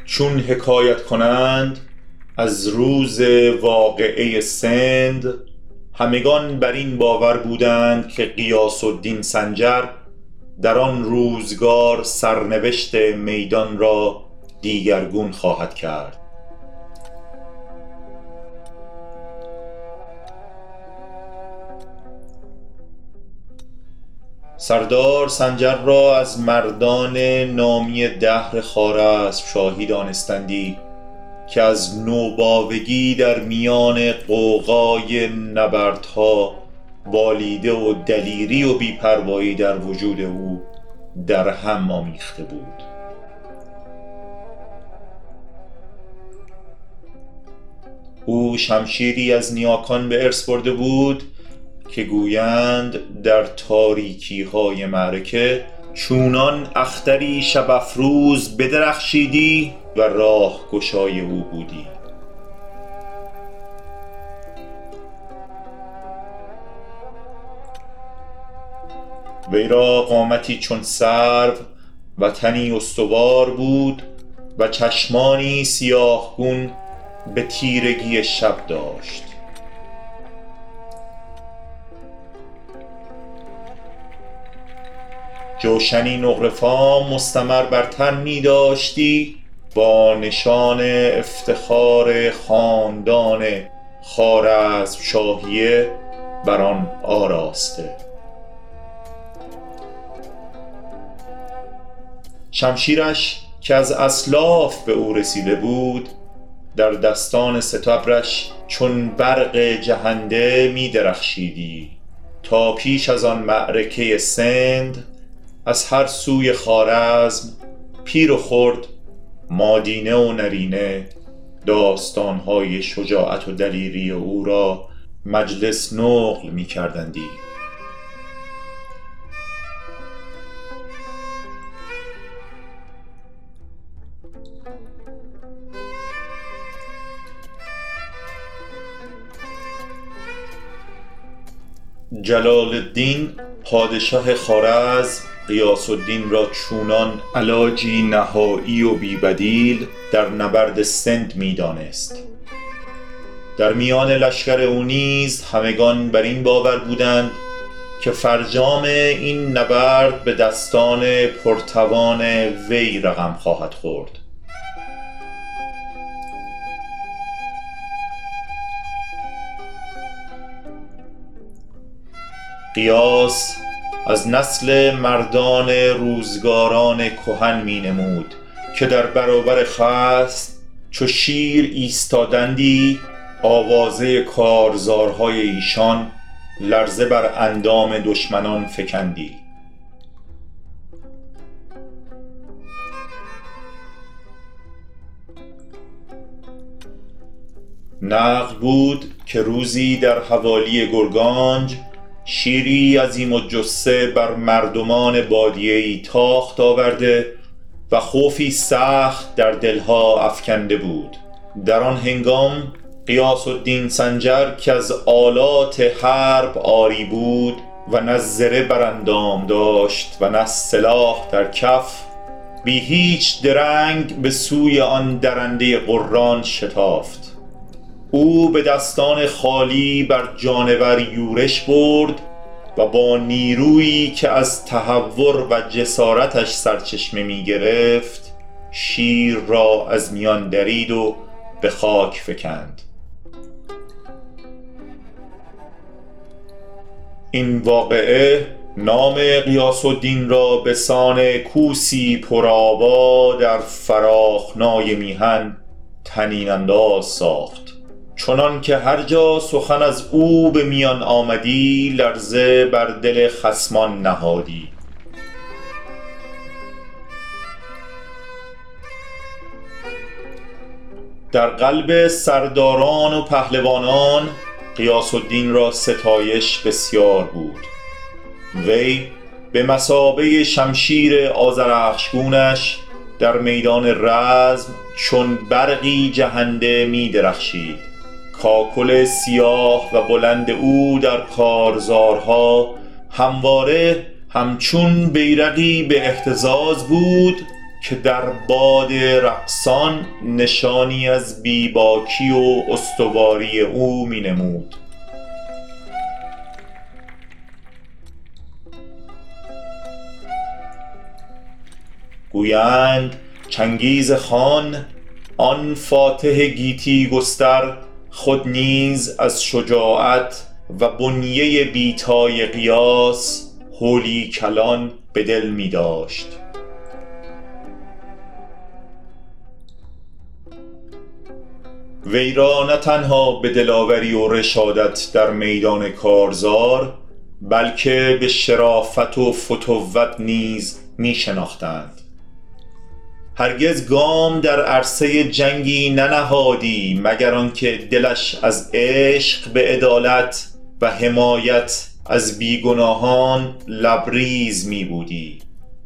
چون حکایت کنند از روز واقعه سند، همگان بر این باور بودند که غیاث الدین سنجر در آن روزگار سرنوشت میدان را دیگرگون خواهد کرد. سردار سنجر را از مردان نامی دهر خوارزم شاهی دانستندی که از نوباوگی در میان غوغای نبردها بالیده و دلیری و بی‌پروایی در وجود او در هم آمیخته بود. او شمشیری از نیاکان به ارث برده بود که گویند در تاریکی های معرکه چونان اختری شب افروز بدرخشیدی و راه گشای او بودی. وی را قامتی چون سرو و تنی استوار بود و چشمانی سیاهگون به تیرگی شب داشت. جوشنی نقره‌فام مستمر بر تن می داشتی با نشان افتخار خاندان خوارزم شاهیه بر آن آراسته. شمشیرش که از اسلاف به او رسیده بود در دستان ستبرش چون برق جهنده می درخشیدی تا پیش از آن معرکه سند از هر سوی خوارزم پیر و خرد، مادینه و نرینه داستانهای شجاعت و دلیری او را مجلس نقل می کردندی. جلال الدین پادشاه خوارزم غیاث الدین را چونان علاجی نهایی و بی‌بدیل در نبرد سند می دانست. در میان لشکر او نیز همگان بر این باور بودند که فرجام این نبرد به دستان پرتوان وی رقم خواهد خورد. غیاث از نسل مردان روزگاران کهن می نمود که در برابر خصم چو شیر ایستادندی، آوازه کارزارهای ایشان لرزه بر اندام دشمنان فکندی. نقل بود که روزی در حوالی گرگانج شیری عظیم الجثه بر مردمان بادیه‌ای تاخت آورده و خوفی سخت در دلها افکنده بود. در آن هنگام غیاث الدین سنجر که از آلات حرب عاری بود و نه زره بر اندام داشت و نه سلاح در کف، بی هیچ درنگ به سوی آن درنده غران شتافت. او به دستان خالی بر جانور یورش برد و با نیرویی که از تهور و جسارتش سرچشمه می گرفت شیر را از میان درید و به خاک فکند. این واقعه نام غیاث الدین را به سان کوسی پرآوا در فراخنای میهن طنین انداز ساخت، چنان که هر جا سخن از او به میان آمدی لرزه بر دل خصمان نهادی. در قلب سرداران و پهلوانان غیاث الدین را ستایش بسیار بود. وی به مثابه شمشیر آذرخشگونش در میدان رزم چون برقی جهنده می درخشید. کاکل سیاه و بلند او در کارزارها همواره همچون بیرقی به اهتزاز بود که در باد رقصان نشانی از بیباکی و استواری او می نمود. گویند چنگیز خان آن فاتح گیتی گستر خود نیز از شجاعت و بنیه بیتای قیاس هولی کلان به دل می داشت. وی را نه تنها به دلاوری و رشادت در میدان کارزار، بلکه به شرافت و فتوت نیز می شناختند. هرگز گام در عرصه جنگی ننهادی مگر آنکه دلش از عشق به عدالت و حمایت از بیگناهان لبریز می بودی.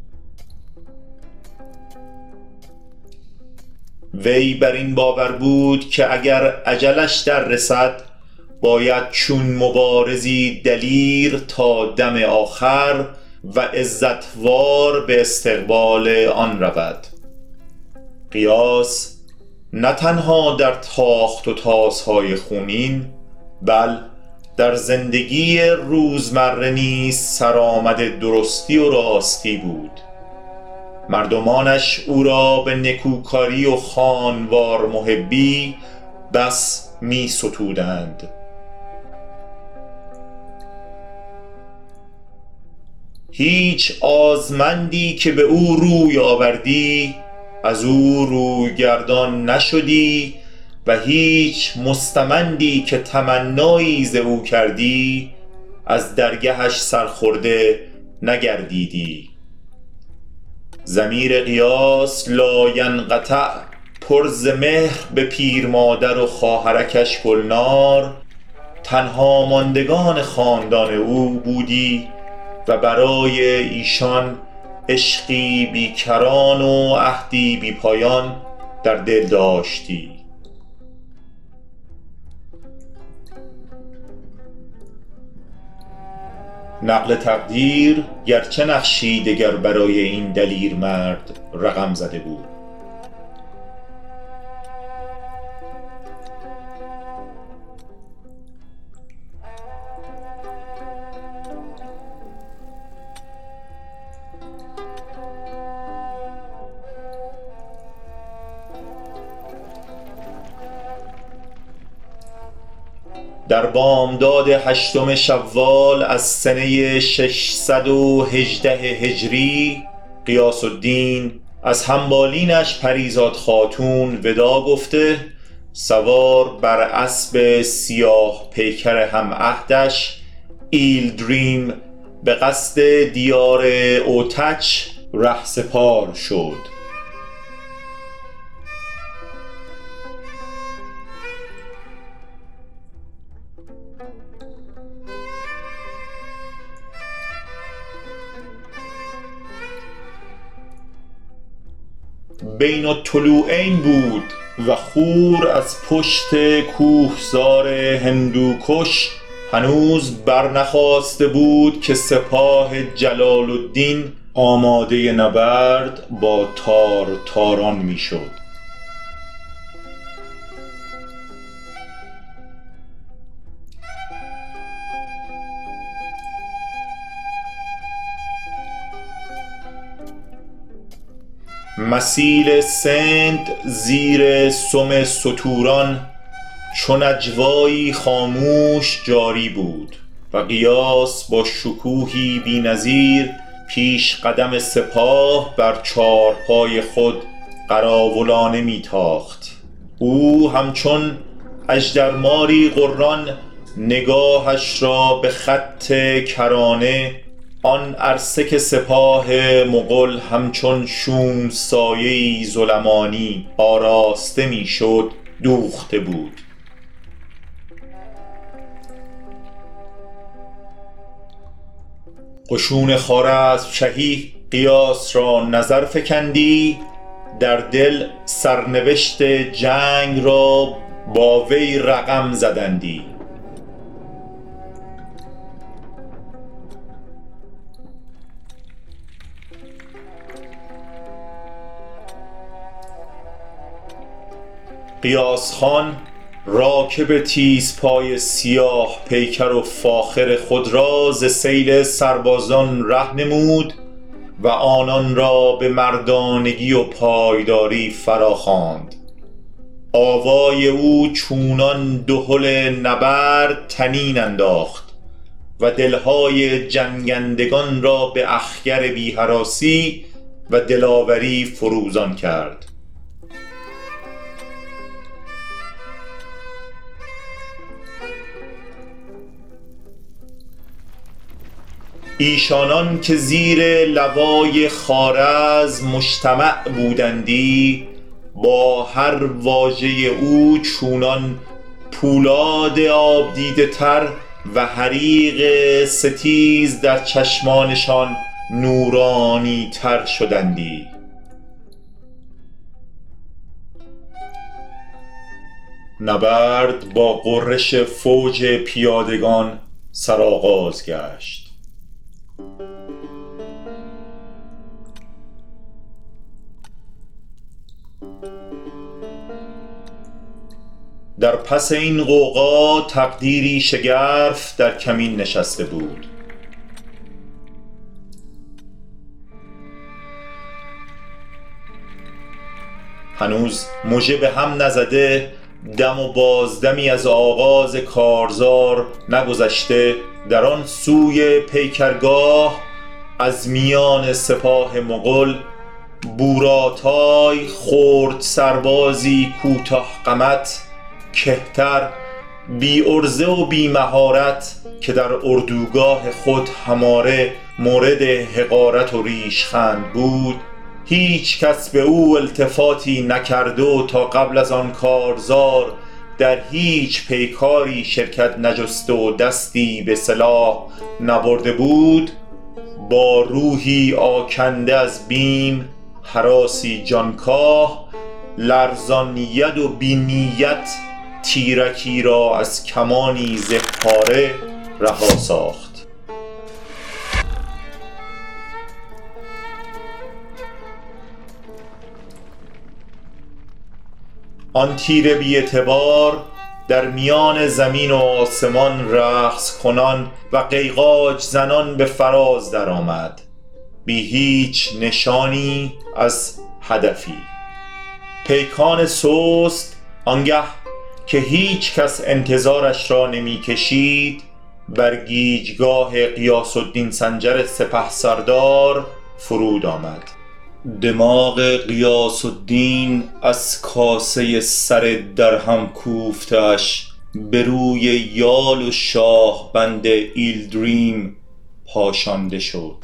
وی بر این باور بود که اگر اجلش در رسد باید چون مبارزی دلیر تا دم آخر و عزتوار به استقبال آن رود. قیاس نه تنها در تاخت و تازهای خونین، بل در زندگی روزمره نیز سرآمد درستی و راستی بود. مردمانش او را به نکوکاری و خانوار محبی بس می ستودند. هیچ آزمندی که به او روی آوردی از او روی گردان نشدی و هیچ مستمندی که تمنایی ز او کردی از درگهش سرخورده نگردیدی. ضمیر قیاس لاینقطع پر ز مهر به پیر مادر و خواهرکش گلنار تنها ماندگان خاندان او بودی و برای ایشان عشقی بیکران و عهدی بی پایان در دل داشتی. نقل تقدیر گرچه نقشی دگر برای این دلیر مرد رقم زده بود. در بامداد 8 شوال از سنه 618 هجری غیاث الدین از همبالینش پریزاد خاتون ودا گفته سوار بر اسب سیاه پیکر هم عهدش ایلدریم به قصد دیار اوتچ رهسپار شد. بین الطلوعین بود و خور از پشت کوهسار هندوکش هنوز برنخاسته بود که سپاه جلال الدین آماده نبرد با تار تاران می شد. مسیل سند زیر سم ستوران چون نجوایی خاموش جاری بود و قیاس با شکوهی بی نظیر پیش قدم سپاه بر چارپای خود قراولانه میتاخت. او همچون اژدرماری غران نگاهش را به خط کرانه آن عرصه که سپاه مغول همچون شوم سایه‌ای ظلمانی آراسته میشد دوخته بود. قشون خوارزمشهی قیاس را نظر فکندی، در دل سرنوشت جنگ را با وی رقم زدندی. قیاس خان راکب تیزپای سیاه پیکر و فاخر خود را ز سیل سربازان ره نمود و آنان را به مردانگی و پایداری فراخواند. آوای او چونان دهل نبرد طنین انداخت و دلهای جنگندگان را به اخگر بی هراسی و دلاوری فروزان کرد. ایشانان که زیر لوای خوارزم مجتمع بودندی با هر واژه او چونان پولاد آب دیده تر و حریق ستیز در چشمانشان نورانی تر شدندی. نبرد با غرش فوج پیادگان سرآغاز گشت. در پس این غوغا تقدیری شگرف در کمین نشسته بود. هنوز مژه به هم نزده، دم و بازدمی از آغاز کارزار نگذشته، در آن سوی پیکرگاه از میان سپاه مغول بوراتای خرد سربازی کوتاه قامت، کهتر، بی عرضه و بی مهارت که در اردوگاه خود هماره مورد حقارت و ریشخند بود، هیچ کس به او التفاتی نکرده و تا قبل از آن کارزار در هیچ پیکاری شرکت نجسته و دستی به سلاح نبرده بود، با روحی آکنده از بیم، هراسی جانکاه، لرزان ید و بی نیت تیرکی را از کمانی زهپاره رها ساخت. آن تیر بی اعتبار در میان زمین و آسمان رقص کنان و قیقاج زنان به فراز درآمد، بی هیچ نشانی از هدفی. پیکان سست آنگه که هیچ کس انتظارش را نمی کشید بر گیجگاه غیاث الدین سنجر سپه سردار فرود آمد. دماغ غیاث الدین از کاسه سر درهم کوفتش به روی یال و شاه بند ایلدریم پاشانده شد.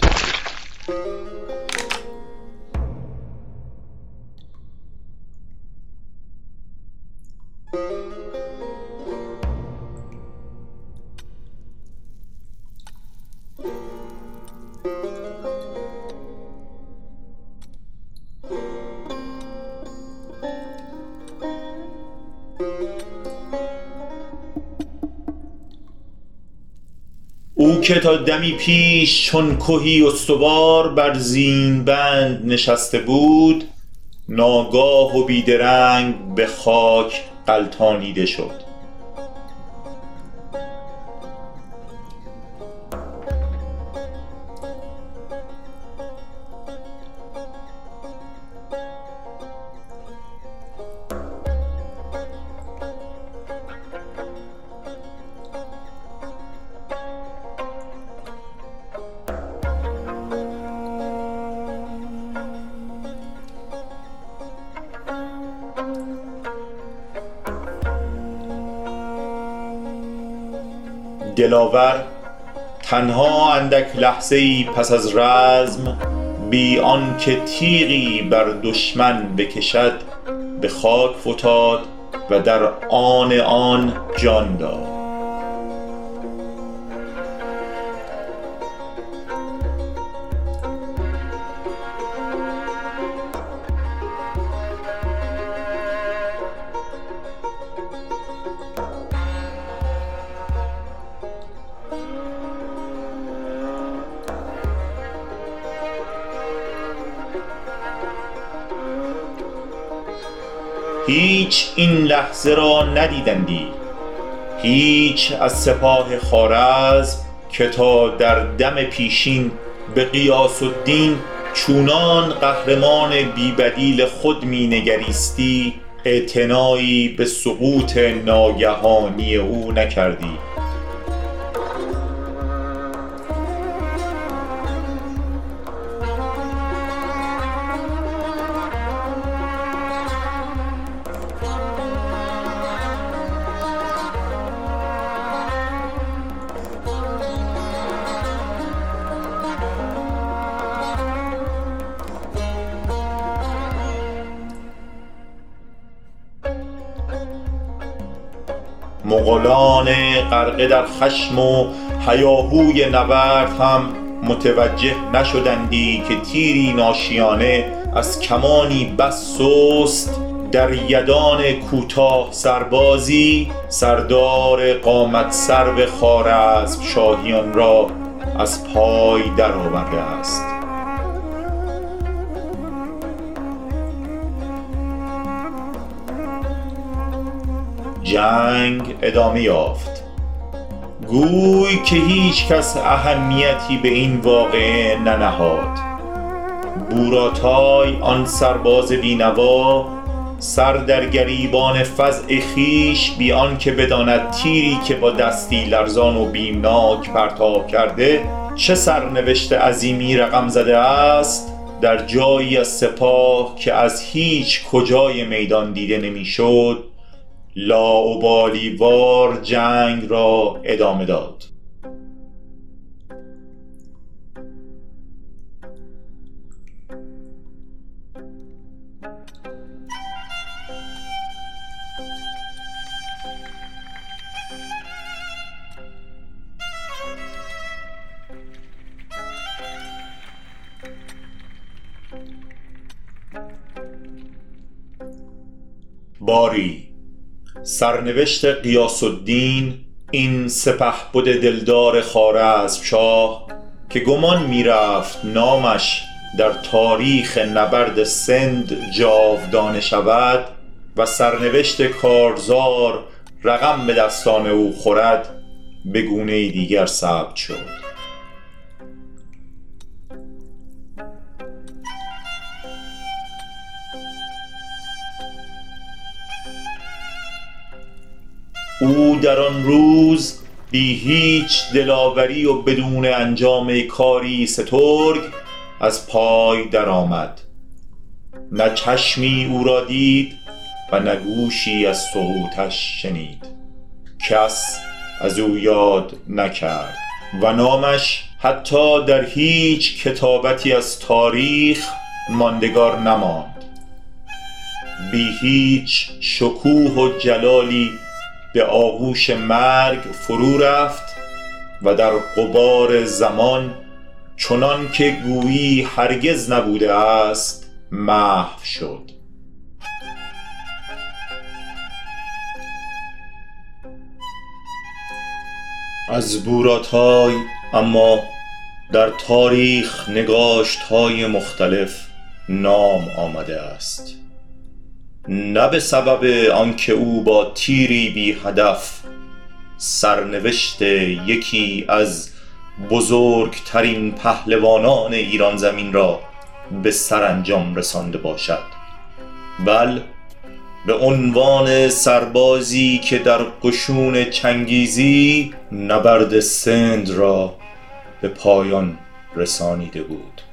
او که تا دمی پیش چون کهی استوار بر زین بند نشسته بود، ناگاه و بیدرنگ به خاک غلتانیده شد. دلاور تنها اندک لحظه‌ای پس از رزم، بی آن که تیغی بر دشمن بکشد، به خاک فتاد و در آن جان داد. هیچ این لحظه را ندیدندی، هیچ از سپاه خوارزم که تا در دم پیشین به غیاث الدین چونان قهرمان بیبدیل خود می نگریستی اعتنایی به سقوط ناگهانی او نکردی. مغولان غرقه در خشم و هیاهوی نبرد هم متوجه نشدندی که تیری ناشیانه از کمانی بس سست در یدان کوتاه سربازی سردار قامت سرو خوارزم شاهیان را از پای در آورده است. جنگ ادامه یافت. گوی که هیچ کس اهمیتی به این واقعه ننهاد. بوراتای آن سرباز بینوا سر در گریبان فزع خویش بی آنکه بداند تیری که با دستی لرزان و بیمناک پرتاب کرده چه سرنوشت عظیمی رقم زده است، در جایی از سپاه که از هیچ کجای میدان دیده نمیشد لاابالی وار جنگ را ادامه داد. باری سرنوشت غیاث الدین، این سپهبد دلدار خوارزمشاه که گمان می رفت نامش در تاریخ نبرد سند جاودانه شود و سرنوشت کارزار رقم به دستان او خورد، به گونه دیگر ثبت شد. او در آن روز بی هیچ دلاوری و بدون انجام کاری سترگ از پای درآمد. نه چشمی او را دید و نه گوشی از صوتش شنید. کس از او یاد نکرد و نامش حتی در هیچ کتابتی از تاریخ ماندگار نماند. بی هیچ شکوه و جلالی به آغوش مرگ فرو رفت و در غبار زمان چنان که گویی هرگز نبوده است محو شد. از بوراتای اما در تاریخ نگاشت‌های مختلف نام آمده است، نه به سبب آنکه او با تیری بی هدف سرنوشت یکی از بزرگترین پهلوانان ایران زمین را به سرانجام رسانده باشد، بل به عنوان سربازی که در قشون چنگیزی نبرد سند را به پایان رسانیده بود.